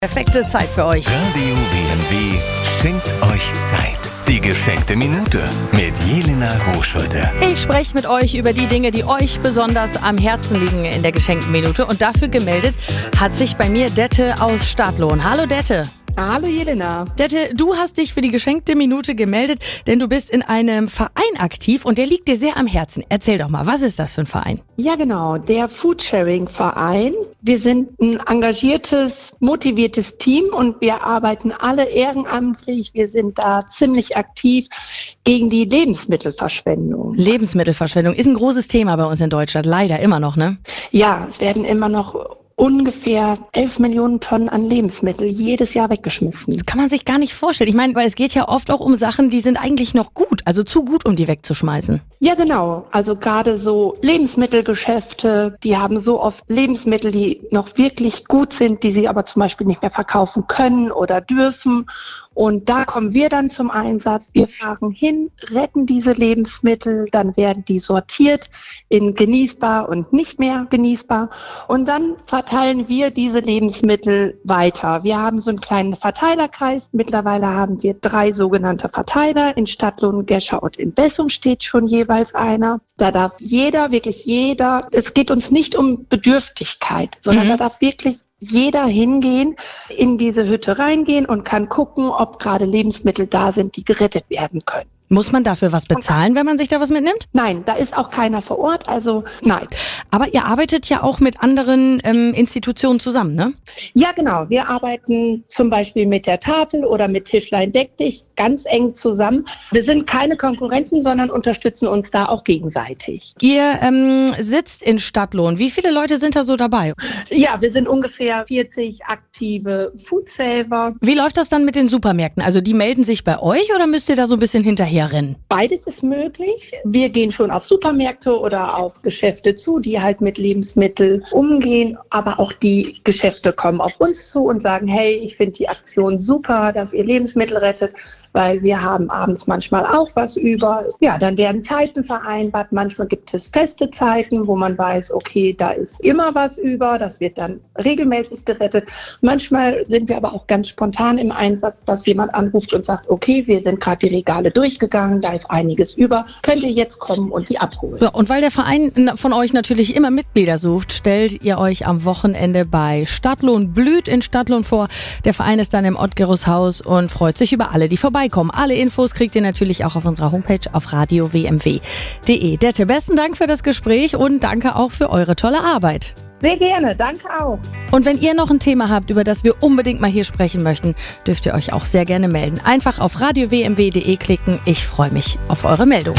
Perfekte Zeit für euch. Radio W&W schenkt euch Zeit. Die geschenkte Minute mit Jelena Rohschulte. Ich spreche mit euch über die Dinge, die euch besonders am Herzen liegen in der geschenkten Minute. Und dafür gemeldet hat sich bei mir Dette aus Stadtlohn. Hallo Dette. Hallo Jelena. Dette, du hast dich für die geschenkte Minute gemeldet, denn du bist in einem Verein aktiv und der liegt dir sehr am Herzen. Erzähl doch mal, was ist das für ein Verein? Ja genau, der Foodsharing-Verein. Wir sind ein engagiertes, motiviertes Team und wir arbeiten alle ehrenamtlich. Wir sind da ziemlich aktiv gegen die Lebensmittelverschwendung. Lebensmittelverschwendung ist ein großes Thema bei uns in Deutschland, leider immer noch, ne? Ja, es werden immer noch ungefähr 11 Millionen Tonnen an Lebensmittel jedes Jahr weggeschmissen. Das kann man sich gar nicht vorstellen. Ich meine, weil es geht ja oft auch um Sachen, die sind eigentlich noch gut, also zu gut, um die wegzuschmeißen. Ja, genau. Also gerade so Lebensmittelgeschäfte, die haben so oft Lebensmittel, die noch wirklich gut sind, die sie aber zum Beispiel nicht mehr verkaufen können oder dürfen. Und da kommen wir dann zum Einsatz. Wir fahren hin, retten diese Lebensmittel, dann werden die sortiert in genießbar und nicht mehr genießbar. Und dann verteilen wir diese Lebensmittel weiter. Wir haben so einen kleinen Verteilerkreis. Mittlerweile haben wir 3 sogenannte Verteiler. In Stadtlohn, Gescher und in Bessum steht schon jeweils einer. Da darf jeder, wirklich jeder, es geht uns nicht um Bedürftigkeit, sondern da darf wirklich jeder hingehen, in diese Hütte reingehen und kann gucken, ob gerade Lebensmittel da sind, die gerettet werden können. Muss man dafür was bezahlen, wenn man sich da was mitnimmt? Nein, da ist auch keiner vor Ort, also nein. Aber ihr arbeitet ja auch mit anderen Institutionen zusammen, ne? Ja, genau. Wir arbeiten zum Beispiel mit der Tafel oder mit Tischlein Deck dich ganz eng zusammen. Wir sind keine Konkurrenten, sondern unterstützen uns da auch gegenseitig. Ihr sitzt in Stadtlohn. Wie viele Leute sind da so dabei? Ja, wir sind ungefähr 40 aktive Foodsaver. Wie läuft das dann mit den Supermärkten? Also die melden sich bei euch oder müsst ihr da so ein bisschen hinterherrennen? Beides ist möglich. Wir gehen schon auf Supermärkte oder auf Geschäfte zu, die halt mit Lebensmitteln umgehen. Aber auch die Geschäfte kommen auf uns zu und sagen, hey, ich finde die Aktion super, dass ihr Lebensmittel rettet, weil wir haben abends manchmal auch was über. Ja, dann werden Zeiten vereinbart. Manchmal gibt es feste Zeiten, wo man weiß, okay, da ist immer was über. Das wird dann regelmäßig gerettet. Manchmal sind wir aber auch ganz spontan im Einsatz, dass jemand anruft und sagt, okay, wir sind gerade die Regale durchgegangen, da ist einiges über. Könnt ihr jetzt kommen und die abholen? So, und weil der Verein von euch natürlich immer Mitglieder sucht, stellt ihr euch am Wochenende bei Stadtlohn blüht in Stadtlohn vor. Der Verein ist dann im Ottgerushaus und freut sich über alle, die vorbeikommen. Alle Infos kriegt ihr natürlich auch auf unserer Homepage auf radiowmw.de. Dette, besten Dank für das Gespräch und danke auch für eure tolle Arbeit. Sehr gerne, danke auch. Und wenn ihr noch ein Thema habt, über das wir unbedingt mal hier sprechen möchten, dürft ihr euch auch sehr gerne melden. Einfach auf radiowmw.de klicken. Ich freue mich auf eure Meldung.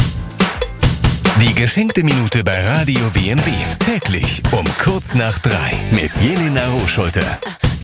Die geschenkte Minute bei Radio W&W täglich um kurz nach 3 mit Jelena Rohschulte.